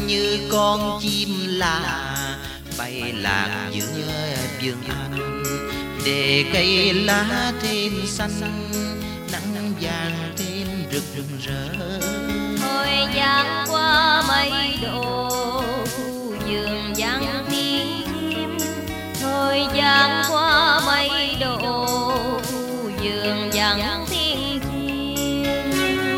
như con chim là bay lạc giữa vườn anh, để cây lá thêm xanh, nắng vàng thêm rực rỡ. Thời gian qua mấy độ, khu vườn vắng tiếng chim. Thời gian qua mấy độ, khu vườn vắng tiếng chim.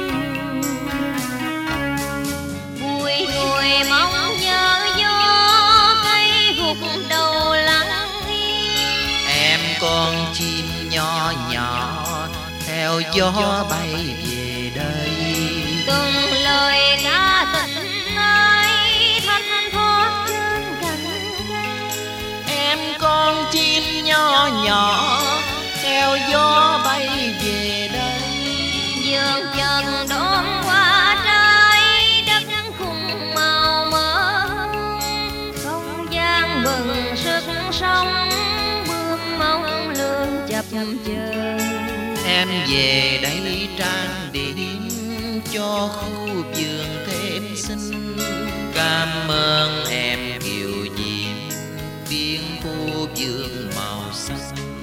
Bùi ngùi mong nhớ gió, cây gục đầu lắng yên. Em con chim nhỏ nhỏ theo gió bay về đây. Từng lời ca tình ai thanh thoát trên cành cây. Em con chim nhỏ nhỏ theo gió bay về đây. Dường chân đón qua trái đất khung màu mỡ, không gian mừng sức sống, bước mong lương chập chờn. Em về đây trang điểm cho khu vườn thêm xinh. Cảm ơn em kiều diễm, biến khu vườn màu xanh.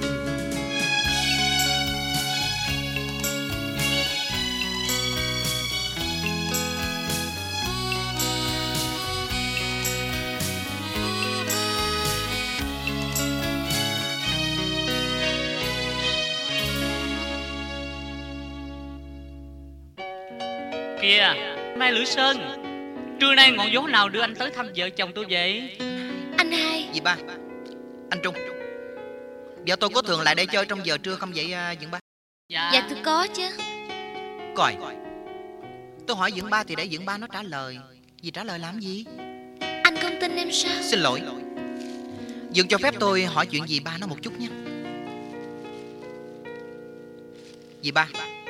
Kìa, Mai Lữ Sơn, trưa nay ngọn gió nào đưa anh tới thăm vợ chồng tôi vậy? Anh hai. Dì ba, anh Trung, vợ tôi có thường lại đây chơi trong giờ trưa không vậy Dượng Ba? Dạ tôi có chứ. Coi, tôi hỏi Dượng Ba thì để Dượng Ba nó trả lời. Dì trả lời làm gì? Anh không tin em sao? Xin lỗi, Dượng cho phép tôi hỏi chuyện dì ba nó một chút nhé. Dì ba,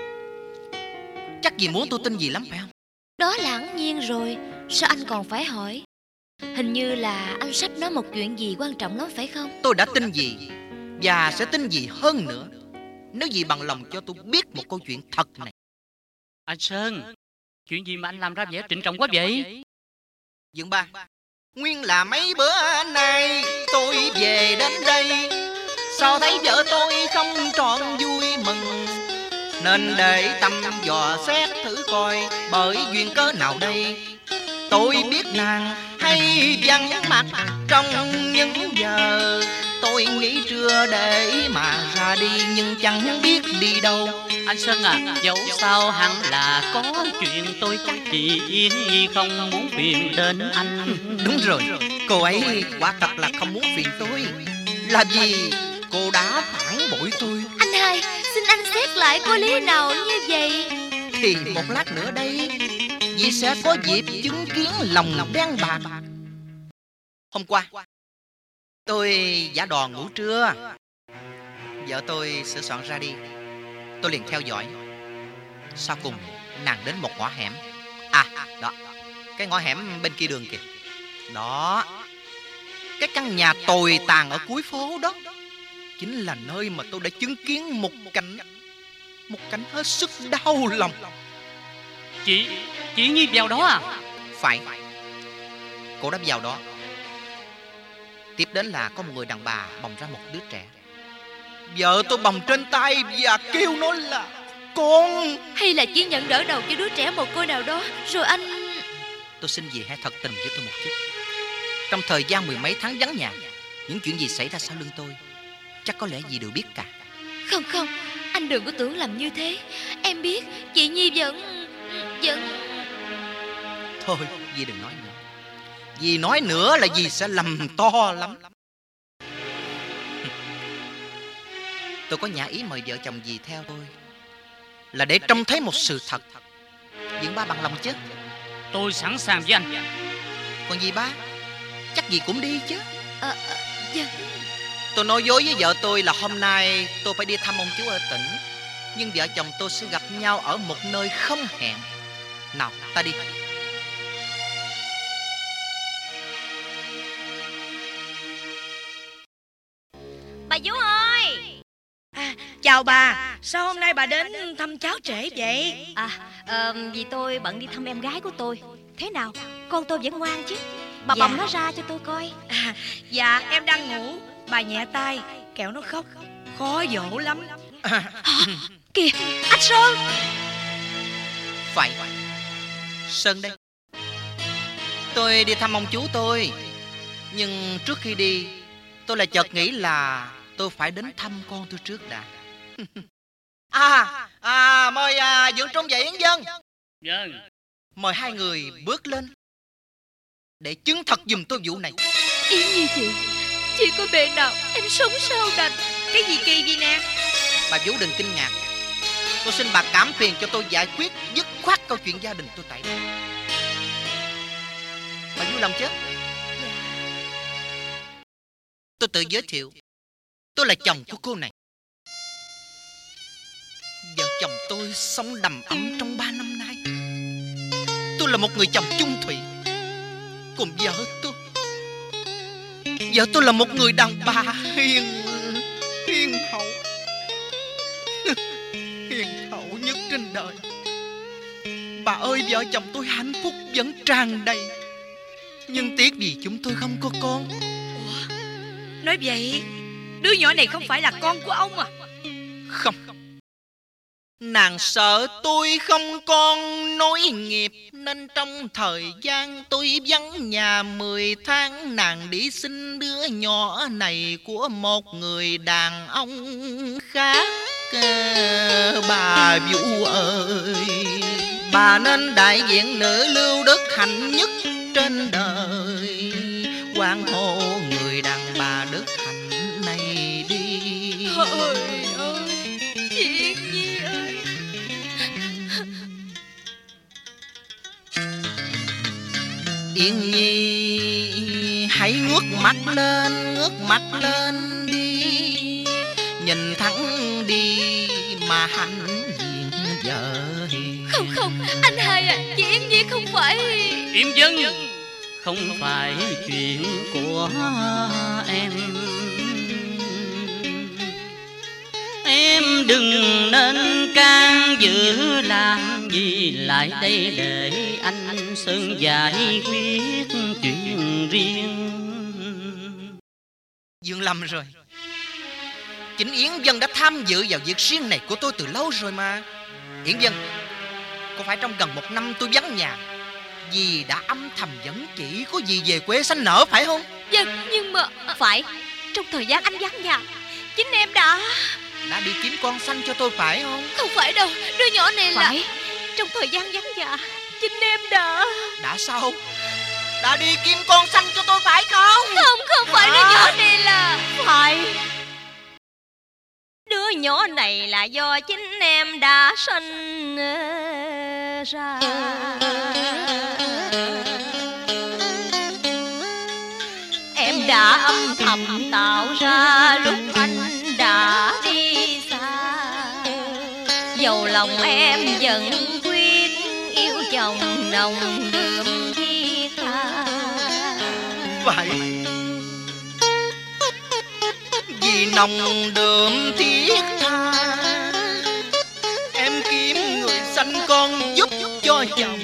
chắc dì muốn tôi tin dì lắm phải không? Đó là tất nhiên rồi, sao anh còn phải hỏi? Hình như là anh sắp nói một chuyện gì quan trọng lắm phải không? Tôi đã tin dì và sẽ tin dì hơn nữa nếu dì bằng lòng cho tôi biết một câu chuyện thật này. Anh Sơn, chuyện gì mà anh làm ra vẻ trịnh trọng quá vậy? Dượng Ba, nguyên là mấy bữa nay tôi về đến đây, sao thấy vợ tôi không trọn vui mừng, nên để tâm dò xét thử coi bởi duyên cớ nào đây. Tôi biết nàng hay vắng mặt trong những giờ tôi nghỉ trưa để mà ra đi, nhưng chẳng biết đi đâu. Anh Sơn à, dẫu sao hẳn là có chuyện, tôi chắc chị Yên Nhi không muốn phiền đến anh. Đúng rồi, cô ấy quả thật là không muốn phiền tôi, là vì cô đã phản bội tôi. Anh hai, xin anh xét lại có lý nào như vậy? Thì một lát nữa đây dì sẽ có dịp chứng kiến lòng đen bạc. Hôm qua tôi giả đò ngủ trưa, vợ tôi sửa soạn ra đi, tôi liền theo dõi. Sau cùng nàng đến một ngõ hẻm. À đó, cái ngõ hẻm bên kia đường kìa. Đó, cái căn nhà tồi tàn ở cuối phố đó chính là nơi mà tôi đã chứng kiến một cảnh hết sức đau lòng. Chị Nhi vào đó à? Phải, cô đã vào đó. Tiếp đến là có một người đàn bà bồng ra một đứa trẻ. Vợ tôi bồng trên tay và kêu nó là con. Hay là chỉ nhận đỡ đầu cho đứa trẻ mồ côi nào đó rồi anh... Tôi xin dì hãy thật tình với tôi một chút. Trong thời gian mười mấy tháng vắng nhà, những chuyện gì xảy ra sau lưng tôi chắc có lẽ dì đều biết cả. Không, anh đừng có tưởng làm như thế. Em biết chị Nhi vẫn... Thôi dì đừng nói nữa. Dì nói nữa là dì sẽ lầm to lắm. Tôi có nhã ý mời vợ chồng dì theo tôi là để trông thấy một sự thật. Dượng Ba bằng lòng chứ? Tôi sẵn sàng với anh. Còn dì ba, chắc dì cũng đi chứ? Dạ. Tôi nói dối với vợ tôi là hôm nay tôi phải đi thăm ông chú ở tỉnh, nhưng vợ chồng tôi sẽ gặp nhau ở một nơi không hẹn. Nào, ta đi. Bà vú ơi! Chào bà, Sao hôm nay bà đến thăm cháu trễ vậy? Vì tôi bận đi thăm em gái của tôi. Thế nào, con tôi vẫn ngoan chứ? Bà Dạ. bồng nó ra cho tôi coi. Dạ em đang ngủ. Bà nhẹ tay, kẻo nó khóc, khó dỗ lắm. Kìa, anh Sơn. Phải, Sơn đây. Tôi đi thăm ông chú tôi, nhưng trước khi đi tôi lại chợt nghĩ là tôi phải đến thăm con tôi trước đã. Mời Dượng Trung và Yến Vân. Vâng. Mời hai người bước lên để chứng thật giùm tôi vụ này. Yến Nhi chị có bề nào em sống sao đành. Cái gì kỳ vậy nè? Bà Vũ đừng kinh ngạc. Tôi xin bà cảm phiền cho tôi giải quyết dứt khoát câu chuyện gia đình tôi tại đây. Bà vui lòng chứ? Tôi tự giới thiệu, tôi là chồng của cô này. Vợ chồng tôi sống đầm ấm trong 3 năm nay. Tôi là một người chồng chung thủy. Còn vợ tôi là một người đàn bà hiền hậu. Hiền hậu nhất trên đời. Bà ơi, vợ chồng tôi hạnh phúc vẫn tràn đầy. Nhưng tiếc vì chúng tôi không có con. Ủa, nói vậy đứa nhỏ này không phải là con của ông à? Không. Nàng sợ tôi không con nối nghiệp, nên trong thời gian tôi vắng nhà 10 tháng, nàng đi xin đứa nhỏ này của một người đàn ông khác. Bà Vũ ơi, bà nên đại diện nữ lưu đức hạnh nhất trên đời, quan hô người đàn bà đức hạnh này đi. Trời ơi, chị Yến Nhi ơi. Yến Nhi hãy ngước mặt lên đi, nhìn thẳng đi mà hạnh diện vợ hiền. Không, anh hai à, chị Yến Nhi không phải. Yến Vân, không phải chuyện của em. Em đừng nên can dự, làm gì lại đây để anh Sơn giải quyết chuyện riêng. Dương lầm rồi. Chính Yến Vân đã tham dự vào việc riêng này của tôi từ lâu rồi mà. Yến Vân, có phải trong gần 1 năm tôi vắng nhà, dì đã âm thầm dẫn chỉ có dì về quê sanh nở phải không? Vâng, nhưng mà phải. Trong thời gian anh vắng nhà, chính em đã đi kiếm con sanh cho tôi phải không? Không phải đâu, đứa nhỏ này Phải. là trong thời gian vắng nhà, chính em đã sao? Đã đi kiếm con sanh cho tôi phải không? Không phải đứa nhỏ này là phải. Đứa nhỏ này là do chính em đã sinh ra. Em đã âm thầm tạo ra lúc anh đã đi xa. Dầu lòng em vẫn quyết yêu chồng nồng đượm thiết tha. Phải. Vì nồng đượm thiết tha, em kiếm người sanh con giúp cho chồng.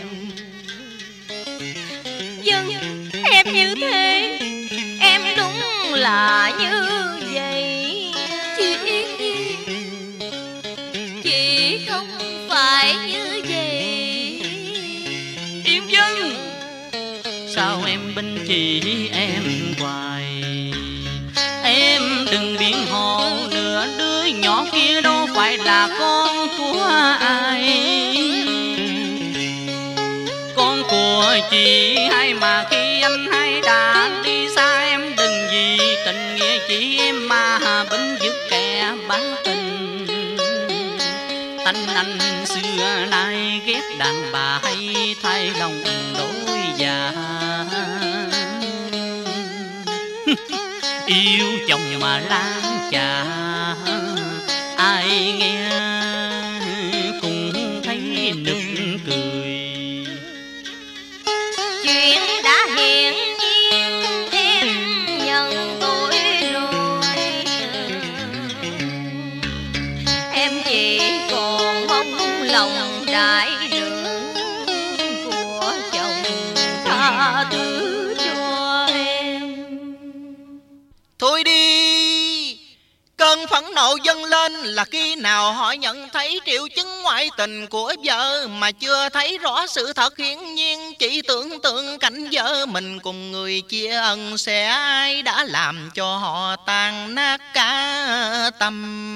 Vâng, em như thế, em đúng là như vậy. Chị Yến Nhi, chị không phải như vậy. Yến Vân, sao em bên chị em hoài? Em đừng biện hộ nữa, đứa nhỏ kia đâu phải là con của ai. Con của chị hai mà khi anh hai đã đi xa, em đừng vì tình nghĩa chị em mà binh vực kẻ bán tình. Tánh anh xưa nay ghét đàn bà hay thay lòng đổi dạ. Yêu chồng mà lan trà, ai nghe cũng thấy nực cười. Chuyện đã hiển nhiên em nhận tôi rồi. Em chỉ đại lượng của chồng tha thứ cho em. Thôi đi, cơn phẫn nộ dâng lên là khi nào họ nhận thấy triệu chứng ngoại tình của vợ mà chưa thấy rõ sự thật. Hiển nhiên chỉ tưởng tượng cảnh vợ mình cùng người chia ân sẻ, ai đã làm cho họ tan nát cả tâm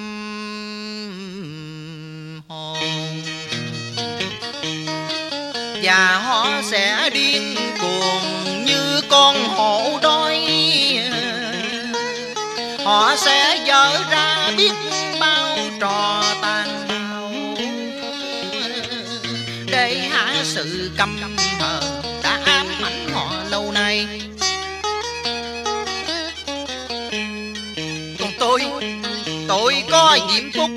hồn, và họ sẽ điên cuồng như con hổ đói. Họ sẽ dở ra biết bao trò tàn bạo để hạ sự căm hờn đã ám ảnh họ lâu nay. Còn tôi có diễm phúc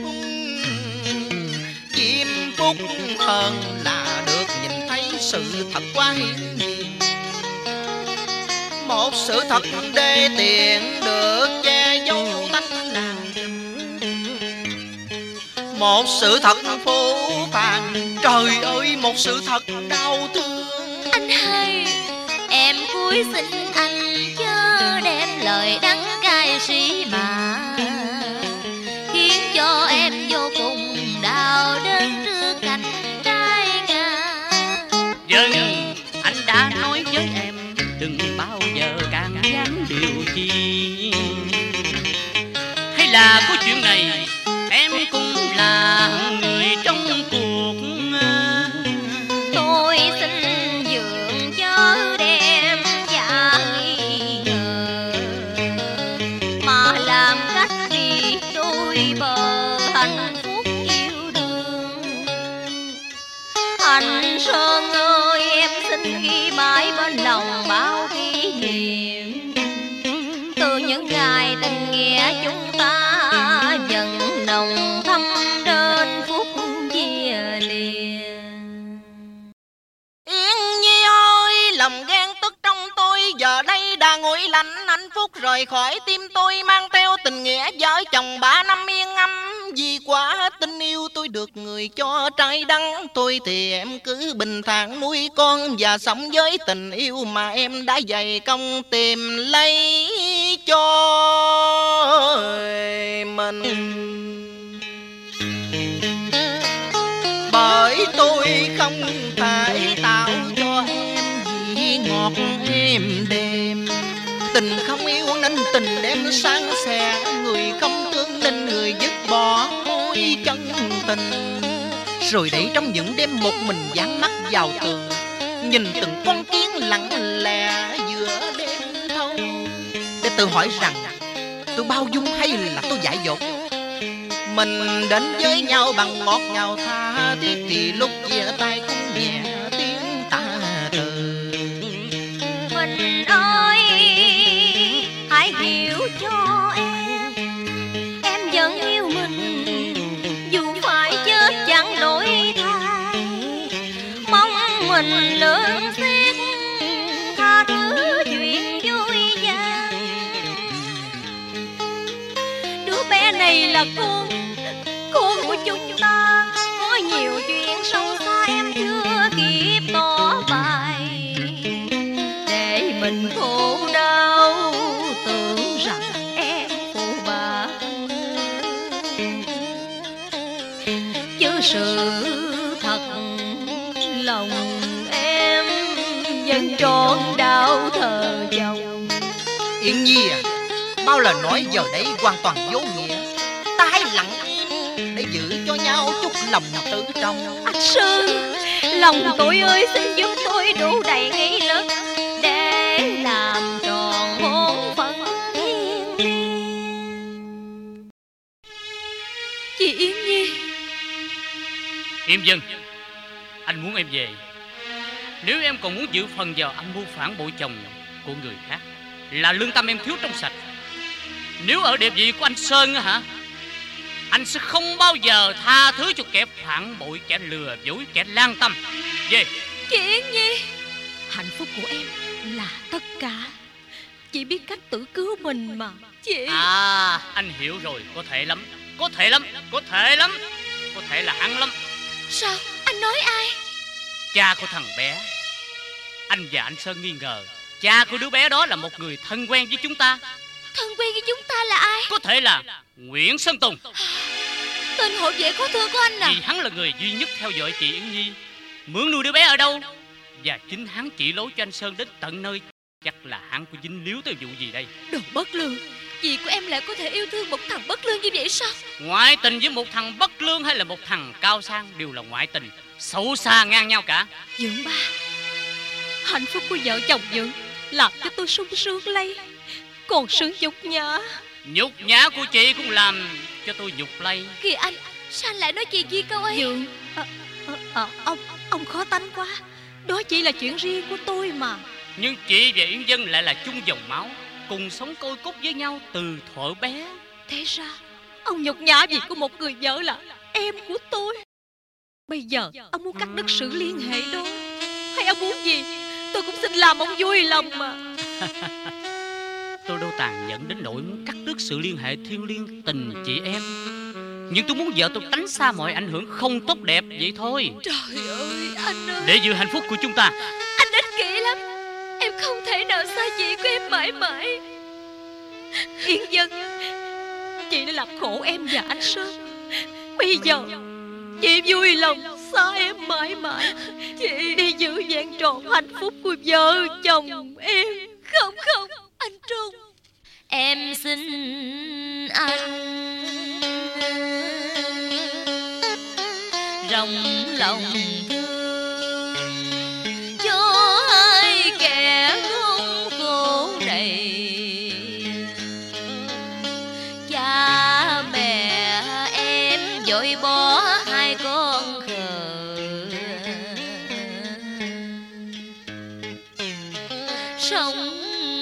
hơn là được nhìn thấy sự thật quá hiển nhiên. Một sự thật đê tiện được che giấu tánh làm, một sự thật phũ phàng, trời ơi một sự thật đau thương. Anh ơi, em cúi xin anh chớ đem lời đắng cay sĩ mà khiến cho em vô cùng đau đớn trước cảnh trái ngang. Vâng, anh đã nói với em đừng bao giờ can gián điều chi, hay là có chuyện này em cũng là người trong cuộc. Tôi xin dượng chớ đem dạ nghi ngờ mà làm cách vì tôi bờ hạnh phúc yêu đương. Anh Sơn ơi, em xin ghi mãi bên lòng bao kỷ niệm từ những ngày tình nghĩa chúng ta dần nồng thắm đến phút chia lìa. Yên Nhi ơi, lòng ghen tức trong tôi giờ đây đã nguội lạnh. Hạnh phúc rời khỏi tim tôi mang theo tình nghĩa vợ chồng 3 năm yên ấm. Vì quá tình yêu tôi được người cho trái đắng, tôi thì em cứ bình thản nuôi con và sống với tình yêu mà em đã dày công tìm lấy cho mình. Bởi tôi không thể tạo cho em vị ngọt êm đềm, tình không yêu nên tình đem sang sẻ, người không thương nên người dứt bỏ mối chân tình. Rồi để trong những đêm một mình dán mắt vào tường, nhìn từng con kiến lặng lẽ giữa đêm thâu, để tự hỏi rằng tôi bao dung hay là tôi dại dột. Mình đến với nhau bằng ngọt ngào tha thiết, thì lúc chia tay cũng nhẹ tiếng tạ từ. Mình ơi, hãy hiểu cho em vẫn yêu mình, dù phải chết chẳng đổi thay. Mong mình lớn xét tha thứ chuyện vui vàng. Đứa bé này là con của chúng ta, có nhiều chuyện sâu xa em chưa kịp tỏ bài, để mình khổ đau tưởng rằng em phụ bạc. Chứ sự thật lòng em vẫn trọn đạo thờ chồng. Yên Nhi à, bao lời nói giờ đấy hoàn toàn vô nghĩa. Ta hãy lặng im để giữ cho nhau chút lòng tự trọng. Anh Sư, lòng tôi ơi, xin giúp tôi đủ đầy nghị lực để làm tròn bổn phận thiêng liêng. Chị Yên Nhi. Im dừng, anh muốn em về. Nếu em còn muốn giữ phần vào âm mưu phản bội chồng của người khác, là lương tâm em thiếu trong sạch. Nếu ở địa vị của anh Sơn á hả, anh sẽ không bao giờ tha thứ cho kẻ phản bội, kẻ lừa dối, kẻ lang tâm. Về. Chị Yên Nhi, hạnh phúc của em là tất cả. Chị biết cách tự cứu mình mà chị. À, anh hiểu rồi. Có thể lắm, có thể lắm, có thể lắm, có thể là hắn lắm. Sao? Anh nói ai? Cha của thằng bé. Anh và anh Sơn nghi ngờ cha của đứa bé đó là một người thân quen với chúng ta. Thân quen với chúng ta là ai? Có thể là Nguyễn Sơn Tùng. Tên hộ vệ có thưa của anh à? Vì hắn là người duy nhất theo dõi chị Yến Nhi, mượn nuôi đứa bé ở đâu. Và chính hắn chỉ lối cho anh Sơn đến tận nơi. Chắc là hắn có dính líu tới vụ gì đây. Đồ bất lương. Chị của em lại có thể yêu thương một thằng bất lương như vậy sao? Ngoại tình với một thằng bất lương hay là một thằng cao sang đều là ngoại tình, xấu xa ngang nhau cả. Dượng ba, hạnh phúc của vợ chồng Dượng làm cho tôi sung sướng lây. Còn sự nhục nhã. Nhục nhã của chị cũng làm cho tôi nhục lây. Kìa anh, sao anh lại nói chị gì câu ấy? Dượng, ông khó tánh quá. Đó chỉ là chuyện riêng của tôi mà. Nhưng chị và Yến Vân lại là chung dòng máu, cùng sống côi cút với nhau từ thuở bé. Thế ra ông nhục nhã việc của một người vợ là em của tôi. Bây giờ ông muốn cắt đứt sự liên hệ đó, hay ông muốn gì tôi cũng xin làm ông vui lòng mà. Tôi đâu tàn nhẫn đến nỗi muốn cắt đứt sự liên hệ thiêng liêng tình chị em. Nhưng tôi muốn vợ tôi tránh xa mọi ảnh hưởng không tốt đẹp vậy thôi. Trời ơi anh ơi, để giữ hạnh phúc của chúng ta. Anh ích kỷ lắm. Em không thể nào xa chị của em mãi mãi. Yên Vân, chị đã làm khổ em và anh Sơn. Bây giờ chị vui lòng xa em mãi mãi. Chị đi giữ vẹn trọn hạnh phúc của vợ chồng em. Không không, anh Trung, em xin anh rộng lòng thương cho hai kẻ khốn khổ này. Cha mẹ em vội bỏ hai con khờ, sống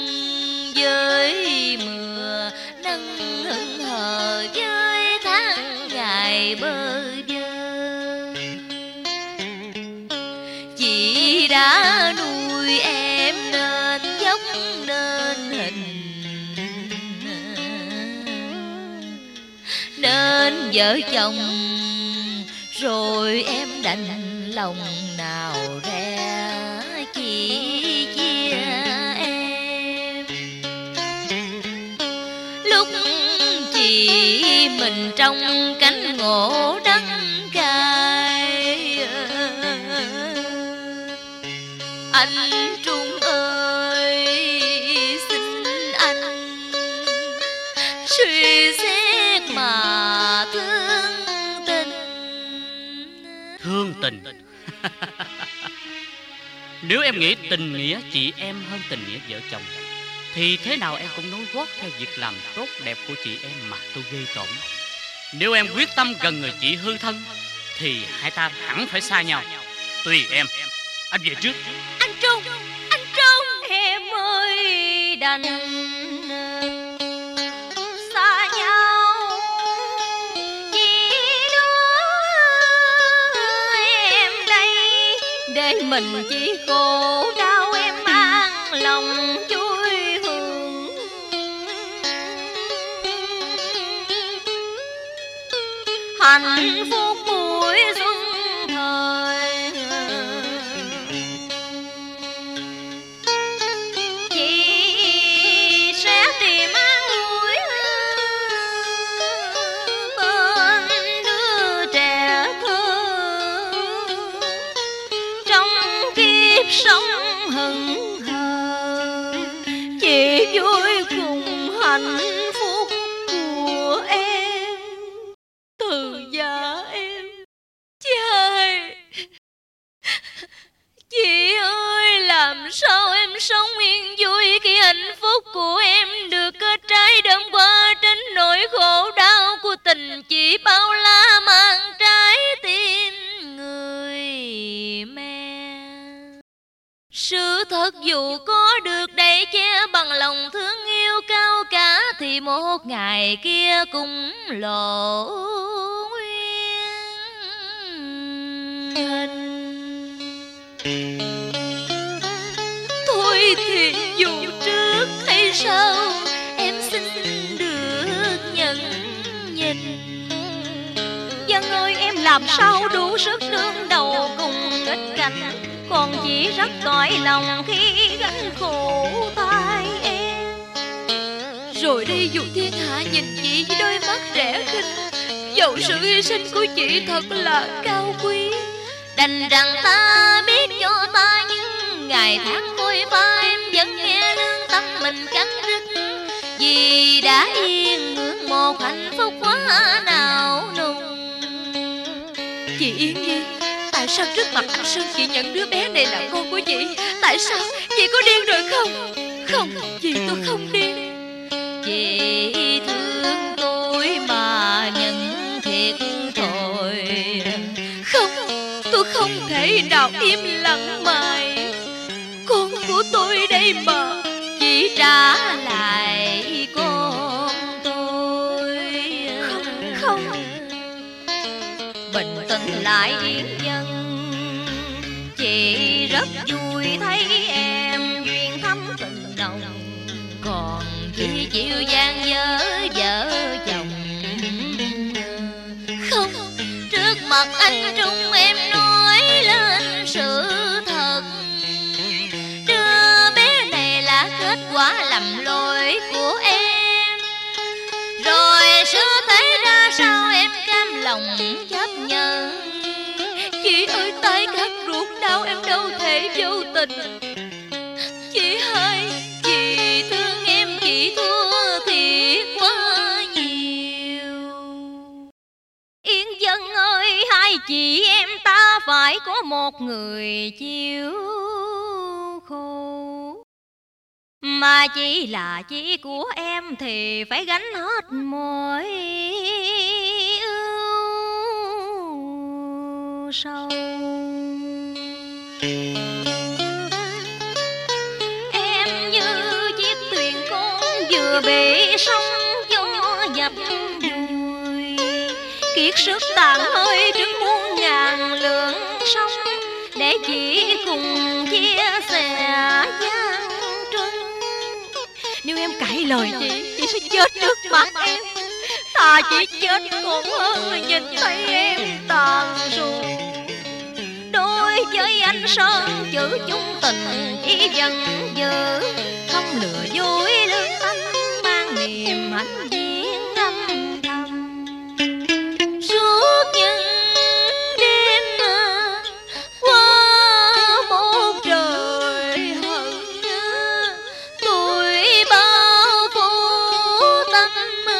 với mưa nắng hững hờ với tháng ngày bơ vơ. Chị đã nuôi em nên dốc nên hình, nên vợ chồng rồi em đành lòng nào ra chỉ chia em. Lúc chị mình trong cánh ngộ đắng cay, anh Trung ơi xin anh suy xét mà thương tình. Thương tình? Nếu em nghĩ tình nghĩa chị em hơn tình nghĩa vợ chồng thì thế nào em cũng nối gót theo việc làm tốt đẹp của chị em mà tôi ghê tởm. Nếu em quyết tâm gần người chị hư thân thì hai ta hẳn phải xa nhau. Tùy em. Anh về trước. Anh Trung, anh Trung, em ơi đành xa nhau chỉ đứa em đây, để mình chỉ khổ đau em an lòng vui hưởng. Hạnh phúc buổi xuân thời, chị sẽ tìm an ủi bên đứa trẻ thơ trong kiếp sống hững hờ. Chị vui cùng hạnh phúc của em từ già em. Trời, chị ơi làm sao em sống yên vui khi hạnh phúc của em được kết trái đơm qua trên nỗi khổ đau của tình chị bao la mang trái tim người mẹ. Sự thật dù có được đầy che bằng lòng thương yêu cao cả thì một ngày kia cũng lộ nguyên hình. Thôi thì dù trước hay sau em xin được nhận nhìn. Vân ơi em làm sao đủ sức đương đầu cảnh, con chỉ rất tội lòng khi gánh khổ tai em. Rồi đây dù thiên hạ nhìn chị với đôi mắt rẻ khinh, dẫu sự hy sinh của chị thật là cao quý, đành rằng ta biết cho ta những ngày tháng vội vã, em vẫn nghe lương tâm mình cắn rứt, vì đã yên ngưỡng một hạnh phúc quá nào nùng. Chị Yên Nhi, tại sao trước mặt anh Sơn chị nhận đứa bé này là con của chị? Tại sao? Chị có điên rồi không? Không, chị tôi không điên. Chị thương tôi mà nhận thiệt thôi. Không, tôi không thể nào im lặng mãi. Con của tôi đây mà. Chị trả lại con tôi. Không. Bình tĩnh lại Yên Dân, chị rất vui thấy em duyên thắm tình nồng, còn chị chịu gian dở vợ chồng. Không, trước mặt anh Trung em nói lên sự thật, đứa bé này là kết quả lầm lỗi của em. Rồi sửa thế ra sao em cam lòng chấp nhận. chị ơi, tay cắt ruột đau em đâu thể vô tình. Chị hai, Chị thương em chị thua thiệt quá nhiều. Yên Dân ơi, hai chị em ta phải có một người chịu khổ, mà chị là chị của em thì phải gánh hết mọi ưu sầu. Em như chiếc thuyền con vừa bị sóng gió dập vùi, kiệt sức tàn hơi trước muôn ngàn lượng sóng, để chỉ cùng chia sẻ gian truân. nếu em cãi lời chị sẽ chết trước mặt em. Thà chị chết còn hơn là nhìn thấy em tàn ruột. Đối với anh Sơn chữ chung tình chỉ vẫn giữ, không lừa dối lương tâm mang niềm hạnh diện âm thầm. Suốt những đêm qua một trời hận, tuổi bao phủ tâm,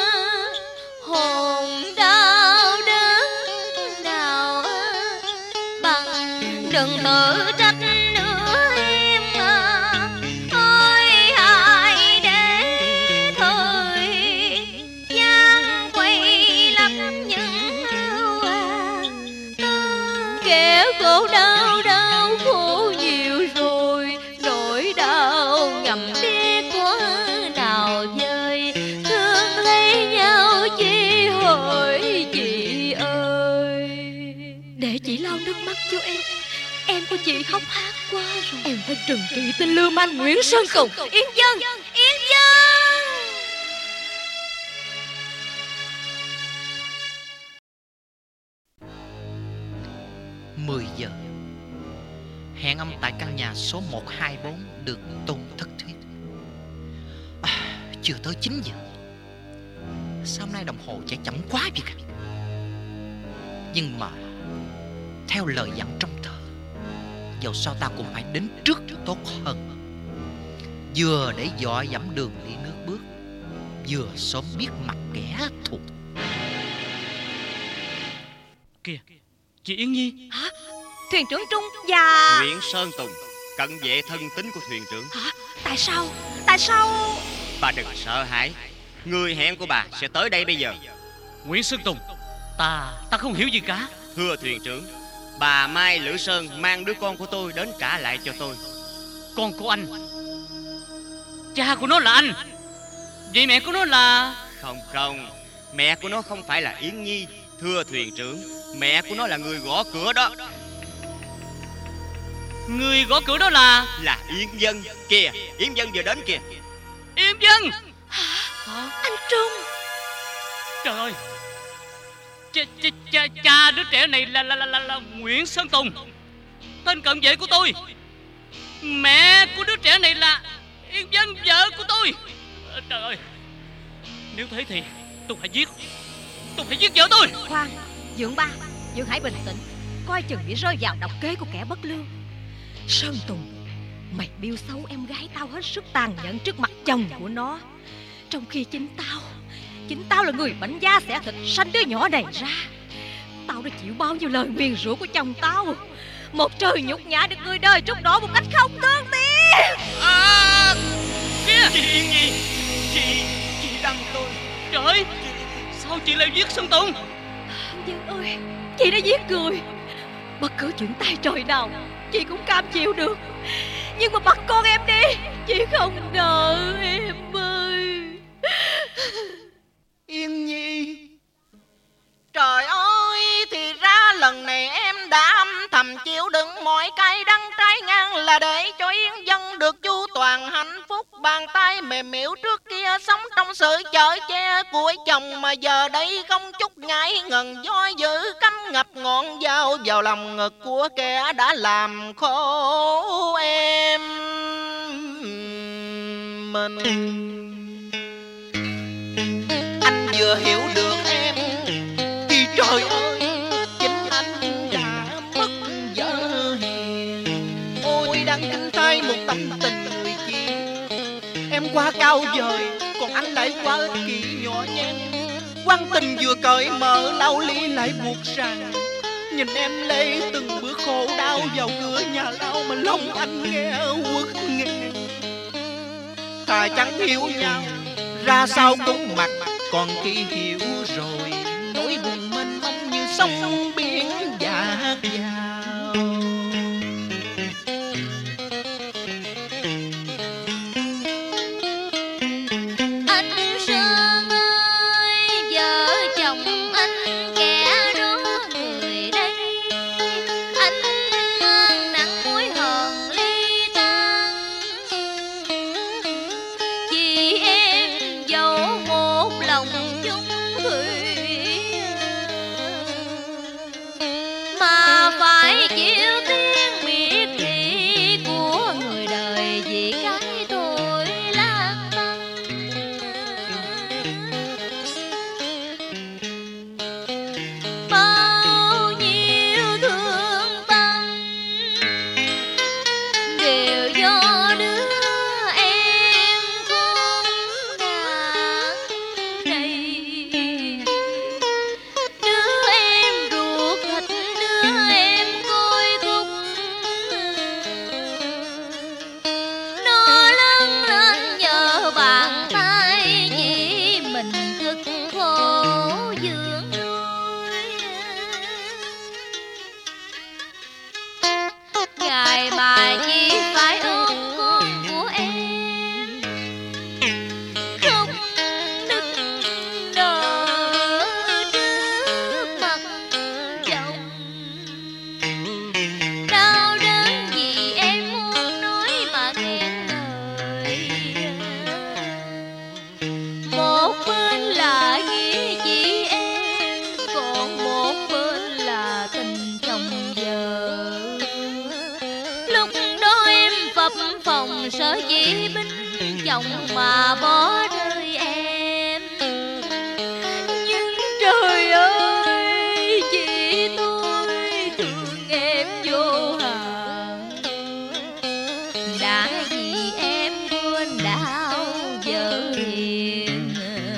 hồn đau đớn nào bằng đừng tự trách nữa em ơi. Hãy để thời gian quay lấp những kẻ khổ đau đau khổ nhiều rồi, nỗi đau ngầm biết quá nào vơi. thương lấy nhau chỉ hỏi chị ơi. Để chị lau nước mắt cho em của chị khóc hát quá rồi. Em phải trừng trị tên lưu manh Nguyễn Sơn Tùng. Yên Dân, Yên Dân. 10 giờ, hẹn âm tại căn nhà số 124 được Tôn thất thuyết. Chưa tới 9 giờ. Sao hôm nay đồng hồ chạy chậm quá vậy cả? Nhưng mà theo lời dặn trong thơ, dẫu sao ta cũng phải đến trước tốt hơn. Vừa để dọa dẫm đường đi nước bước, vừa sớm biết mặt kẻ thù. Kìa, chị Yên Nhi. Hả? Thuyền trưởng Trung và Nguyễn Sơn Tùng, cận vệ thân tín của thuyền trưởng. Hả? Tại sao? Tại sao? Bà đừng sợ hãi, người hẹn của bà sẽ tới đây bây giờ. Nguyễn Sơn Tùng, ta không hiểu gì cả. Thưa thuyền trưởng, bà Mai Lữ Sơn mang đứa con của tôi đến trả lại cho tôi. Con của anh? Cha của nó là anh? Vậy mẹ của nó là... Không, mẹ của nó không phải là Yến Nhi. Thưa thuyền trưởng, mẹ của nó là người gõ cửa đó. Người gõ cửa đó là Yến Dân. Kìa, Yến Dân vừa đến kìa. Yến Dân. Anh Trung. Trời ơi, cha đứa trẻ này là Nguyễn Sơn Tùng. tên cận vệ của tôi. Mẹ của đứa trẻ này là Yên Vân, vợ của tôi. Trời ơi, nếu thế thì tôi phải giết vợ tôi. Khoan, Dượng ba, Dượng hãy bình tĩnh, coi chừng bị rơi vào độc kế của kẻ bất lương. Sơn Tùng, mày biêu xấu em gái tao hết sức tàn nhẫn trước mặt chồng của nó, trong khi chính tao là người bảnh da xẻ thịt sanh đứa nhỏ này ra. Tao đã chịu bao nhiêu lời nguyền rủa của chồng tao, một trời nhục nhã được người đời trút đổ một cách không thương tiếc. Kìa Chị Yên Nhi, chị đăng tôi. trời ơi, sao chị lại giết Sơn Tùng? Dân ơi, chị đã giết người. Bất cứ chuyện tay trời nào chị cũng cam chịu được, nhưng mà bắt con em đi, chị không nợ em ơi. Yên Nhi, trời ơi, thì ra lần này em đã âm thầm chịu đựng mọi cay đắng trái ngang là để cho Yên Vân được chu toàn hạnh phúc. Bàn tay mềm mịu trước kia sống trong sự chở che của chồng, mà giờ đây không chút ngại ngần do dự cắm ngập ngọn dao vào lòng ngực của kẻ đã làm khổ em mình. Anh vừa hiểu được em thì trời ơi, chính anh đã mất vợ hiền. Ôi đang kinh thay một tâm tình người chi, em quá cao vời, còn anh lại quá ích kỷ nhỏ nhen. Quan tình vừa cởi mở, lao ly lại buộc rằng. Nhìn em lê từng bước khổ đau vào cửa nhà lao, mà lòng anh nghe uất nghẹn. Thà chẳng hiểu nhau ra sao cũng mặc, còn khi hiểu rồi nỗi buồn mênh mông như sông biển dạt vào. Anh Sơn ơi, vợ chồng anh kẻ đó người đây, anh nặng mối hờn ly tan. Vì em dẫu một lòng chung thủy, mà phải chịu tiếng miệt thị của người đời vì cái tội lang băm. Bao nhiêu thương tâm đều do đứa em khốn nạn này. Đứa em ruột thịt, đứa em côi cúc, nó lớn lên nhờ bàn tay chị mình cực khổ dưỡng nuôi. Ngày mà chị phải ôm con của em, không nức nở trước mặt chồng. Đau đớn vì em muốn nói mà nghẹn lời. Một bên là nghĩa chị em, còn một bên là tình chồng vợ. Lúc đó em phập phòng sợ chị binh chồng mà bỏ rơi em. Nhưng trời ơi, chị tôi thương em vô hạn, đã vì em quên đau vợ hiền,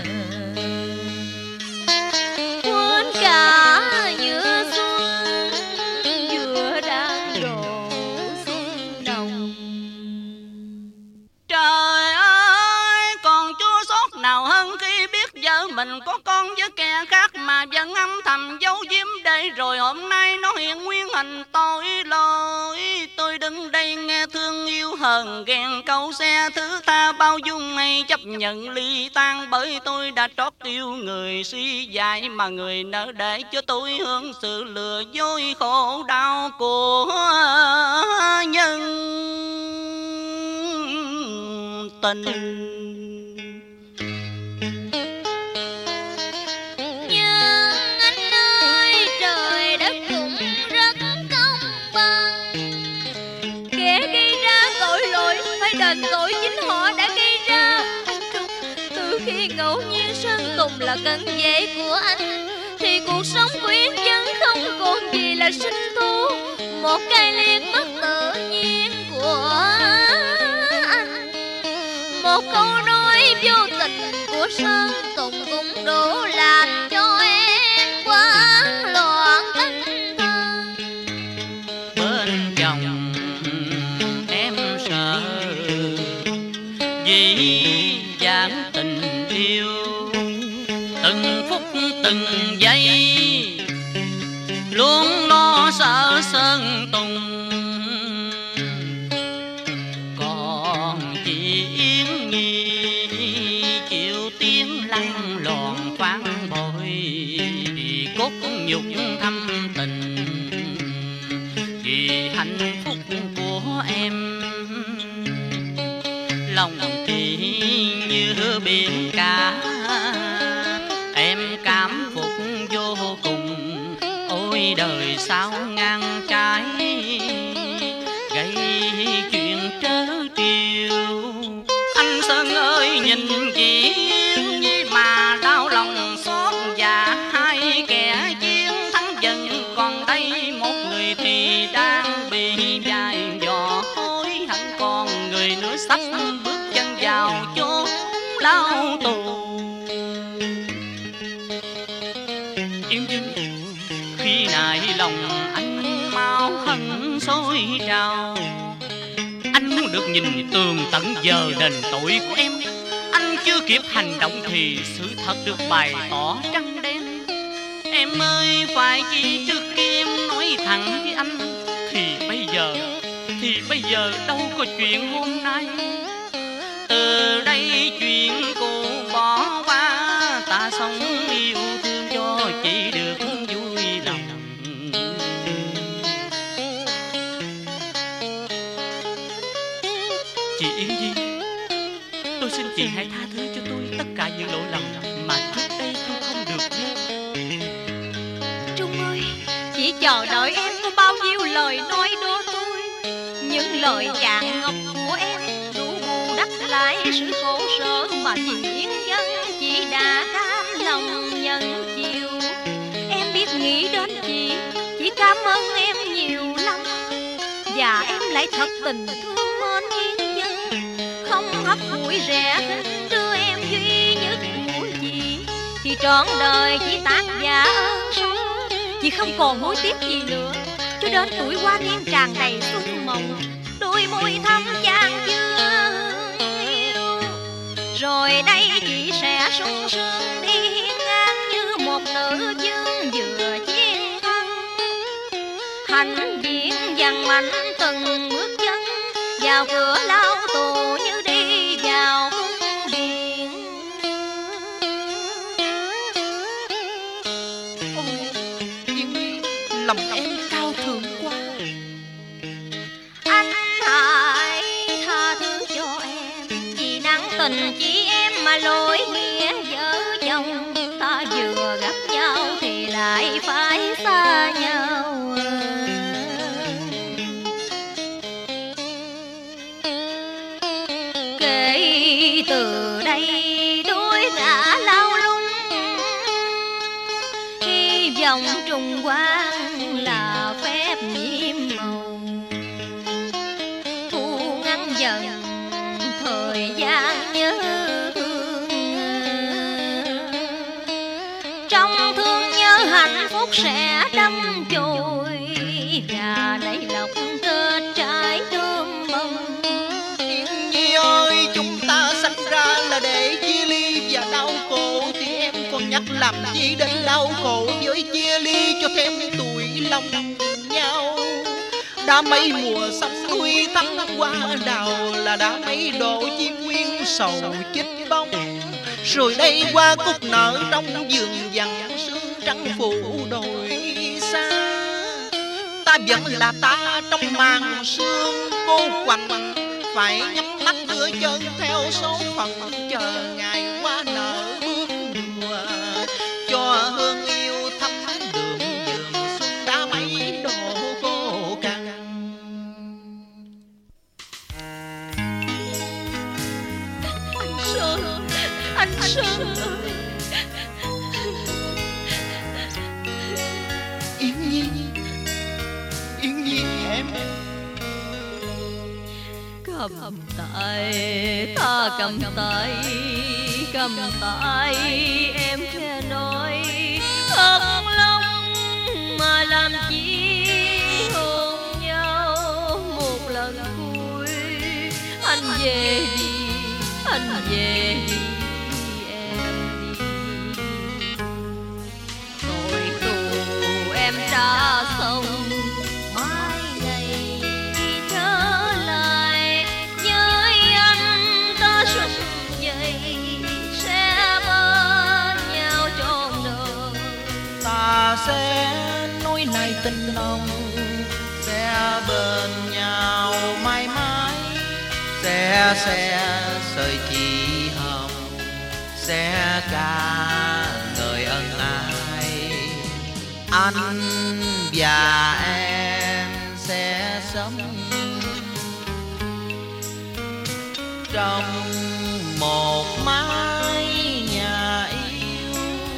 quên cả giữa xuân vừa đang đổ xuân nồng. Trời ơi, còn chua xót nào hơn khi biết vợ mình có con với kẻ khác mà vẫn âm thầm giấu giếm đây. Rồi hôm nay nó hiện nguyên hình tội lỗi. Tôi đứng đây nghe thương yêu hờn ghen câu xe thứ tha bao dung hay chấp nhận ly tan. Bởi tôi đã trót yêu người suy dại, mà người nỡ để cho tôi hưởng sự lừa dối khổ đau của nhân tình. Nhưng anh ơi, trời đất cũng rất công bằng. là tội chính họ đã gây ra. Anh Trung, từ khi ngẫu nhiên Sơn Tùng là cận vệ của anh thì cuộc sống của Yến Dân không còn gì là sinh tố. Một cái liệt mất tự nhiên của anh, một câu nói vô tình của Sơn Tùng cũng đủ làm cho em quá loạn tinh thần. Bên chồng em sợ vì dáng tình yêu, từng phút từng giây luôn lo sợ Sơn Tùng. Còn chị Yến Nhi chịu tiếng lăn lộn phán bội vì cốt nhục thâm tình, vì hạnh phúc của em. Lòng chị như biển cả, em cảm phục vô cùng. Ôi đời sao ngang trái, gây chuyện trớ trêu. Anh Sơn ơi nhìn chị Yến Nhi mà đau lòng xót dạ. Hai kẻ chiến thắng dần, còn đây một người thì đang bị dài dò hối hận. Còn người nữa sắp bước chân vào chốn lao tù. Yến Nhi, khi nãy lòng anh mau hận sôi trào. Anh muốn được nhìn tường tận giờ đền tội của em. Anh chưa kịp hành động thì sự thật được bày tỏ trắng đen. Em ơi, phải chỉ trước khi em nói thẳng với anh thì bây giờ đâu có chuyện hôm nay. Từ đây chuyện cũ bỏ qua, ta sống yêu thương cho chị được vui lòng. Chị Yến Nhi, tôi xin chị hãy tha thứ cho tôi tất cả những lỗi lầm mà trước đây tôi không được nghe. Trung ơi, chỉ chờ đợi em có bao nhiêu lời nói đó thôi. Những lời cạn ngọc của em đủ bù đắp lại sự khổ sở mà chị Yến Dân chỉ đã cam lòng nhận chịu. Em biết nghĩ đến chị cảm ơn em nhiều lắm. Và em lại thật tình thương mến Yến Dân, không hấp hủi rẻ khinh đưa em duy nhất của chị. Thì trọn đời chỉ tác giả ơn sâu, chị không còn hối tiếc gì nữa. Cho đến tuổi hoa niên tràn đầy xuân mộng, đôi môi thắm chan chưa yêu. Rồi đây chị sẽ sung sướng đi ngang như một nữ dương vừa chiến thân. Hành diện dằn mạnh từng bước chân vào cửa lao tù như đi vào cung điện. Yến Nhi, lòng em cao thượng quá. Anh hãy tha thứ cho em, vì nặng tình chỉ em mà lỗi nghĩa vợ chồng. Ta vừa gặp nhau thì lại phải xa nhau. Kể từ đây đôi ngã lao lung, hy vọng trùng quang là phép nhiệm màu. Thu ngăn dần thời gian nhớ thương, trong thương nhớ hạnh phúc sẽ đâm chồi. Gà lấy lộc kết trái đơm bông. Yến Nhi ơi, chúng ta sanh ra là để chia ly và đau khổ, thì em còn nhắc làm chi đến đau khổ với chia ly cho thêm tuổi lòng nhau. Đã mấy mùa sông núi thắm qua đào, là đã mấy độ chim nguyên sầu chích bông. Rồi đây qua cúc nở trong vườn vằn, sương trắng phủ đồi xa. Ta vẫn là ta trong màn sương cô quạnh, phải nhắm mắt đưa chân theo số phận, chờ ngày qua nở bước đùa cho hương yêu thắm đường vườn xuân đã mấy độ khô cằn. Sơn ơi. Yến Nhi, Yến Nhi em. Cầm tay, ta cầm tay, cầm tay em khẽ nói thật lòng mà làm chi hôn nhau một lần cuối. Anh về đi, anh về đi em đi. Tội tù em đã xong, mai này trở lại với anh ta sống dậy sẽ bên nhau trọn đời. Ta sẽ nối lại tình nồng, sẽ bên nhau mãi mãi, sẽ sợi chỉ hồng, sẽ cả người ân ái. Anh và em sẽ sống trong một mái nhà yêu.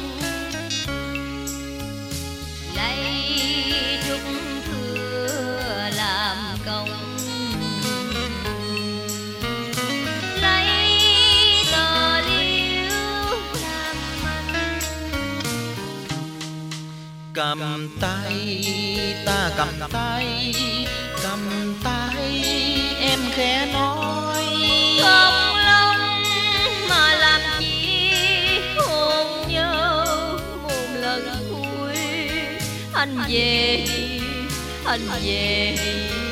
Lấy trúc thưa làm công, lấy tờ liễu làm manh. Cầm tay, ta cầm tay, cầm tay em khẽ nói Không lòng mà làm chi hôn nhau một lần cuối. Anh về đi, anh về đi